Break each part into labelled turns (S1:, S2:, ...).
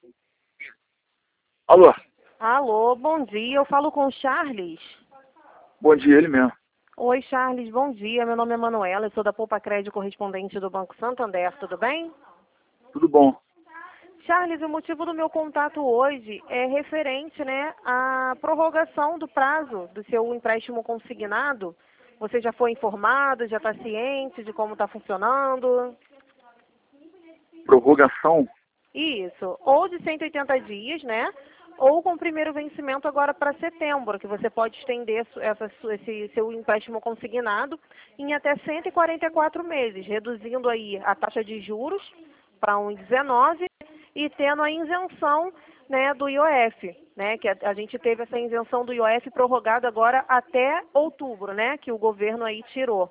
S1: Alô,
S2: Alô, bom dia. Eu falo com o Charles.
S1: bom dia, ele mesmo.
S2: Oi, Charles, bom dia. Meu nome é Manuela, eu sou da Poupa Crédito correspondente do Banco Santander, tudo bem?
S1: Tudo bom?
S2: Charles, o motivo do meu contato hoje é referente, né, à prorrogação do prazo do seu empréstimo consignado. Você já foi informado, já está ciente de como está funcionando?
S1: Prorrogação?
S2: Isso, ou de 180 dias, né? Ou com o primeiro vencimento agora para setembro, que você pode estender esse seu empréstimo consignado em até 144 meses, reduzindo aí a taxa de juros para 1,19 e tendo a isenção, né, do IOF, né? Que a gente teve essa isenção do IOF prorrogada agora até outubro, né? Que o governo aí tirou.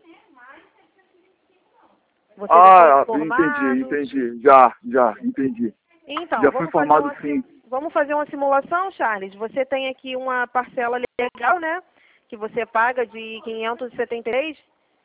S2: Você já foi informado?
S1: entendi. Já, entendi.
S2: Então,
S1: Já fui informado sim.
S2: vamos fazer uma simulação, Charles? Você tem aqui uma parcela legal, né? Que você paga de 573.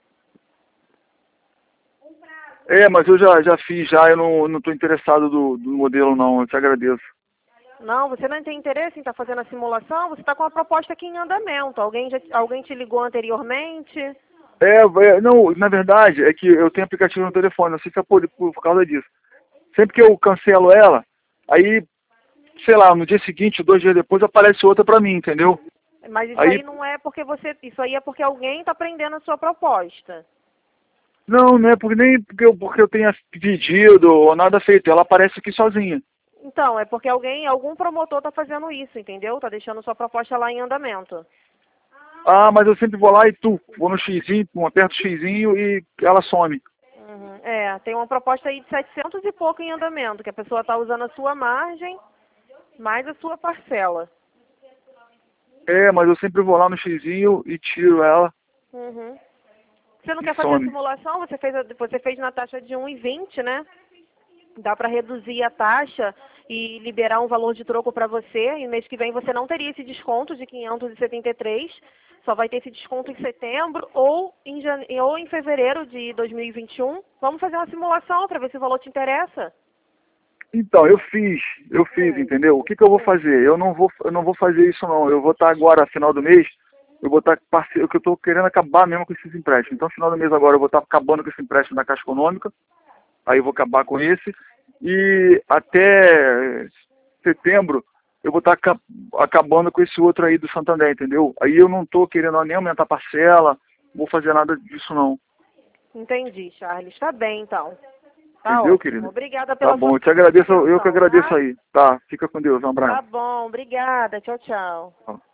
S1: Mas eu já fiz já, eu não estou interessado do modelo não, eu te agradeço.
S2: Não, você não tem interesse em estar fazendo a simulação? Você está com a proposta aqui em andamento. Alguém te ligou anteriormente?
S1: Não, na verdade é que eu tenho aplicativo no telefone, não sei se é por causa disso. Sempre que eu cancelo ela, aí, sei lá, no dia seguinte, 2 dias depois, aparece outra pra mim, entendeu?
S2: Mas isso
S1: Aí,
S2: aí não é porque isso aí é porque alguém está prendendo a sua proposta.
S1: não é nem porque eu tenha pedido ou nada feito, ela aparece aqui sozinha.
S2: Então, é porque algum promotor está fazendo isso, entendeu? Está deixando sua proposta lá em andamento.
S1: Ah, mas eu sempre vou lá e vou no xizinho, aperto o xizinho e ela some.
S2: Uhum. Tem uma proposta aí de 700 e pouco em andamento, que a pessoa está usando a sua margem mais a sua parcela.
S1: Mas eu sempre vou lá no xizinho e tiro ela
S2: Uhum. Você não
S1: e
S2: quer fazer a
S1: some.
S2: simulação? Você fez na taxa de 1,20, né? Dá para reduzir a taxa e liberar um valor de troco para você. E mês que vem você não teria esse desconto de 573. Só vai ter esse desconto em setembro ou em fevereiro de 2021. Vamos fazer uma simulação para ver se o valor te interessa.
S1: Então, eu fiz, entendeu? O que eu vou fazer? Eu não vou fazer isso não. Eu vou estar agora, final do mês, eu vou estar parceiro, que eu estou querendo acabar mesmo com esses empréstimos. Então, final do mês agora eu vou estar acabando com esse empréstimo da Caixa Econômica, aí eu vou acabar com esse, e até setembro eu vou estar acabando com esse outro aí do Santander, entendeu? Aí eu não estou querendo nem aumentar a parcela, não vou fazer nada disso não.
S2: Entendi, Charles. Tá bem, então. Tá
S1: Entendeu,
S2: ótimo.
S1: querido?
S2: Obrigada
S1: Tá
S2: pela sua
S1: bom, eu te agradeço, eu que
S2: atenção,
S1: agradeço
S2: tá?
S1: aí. Tá, fica com Deus, um
S2: Tá
S1: abraço.
S2: bom. Obrigada. Tchau, tchau.
S1: Ó.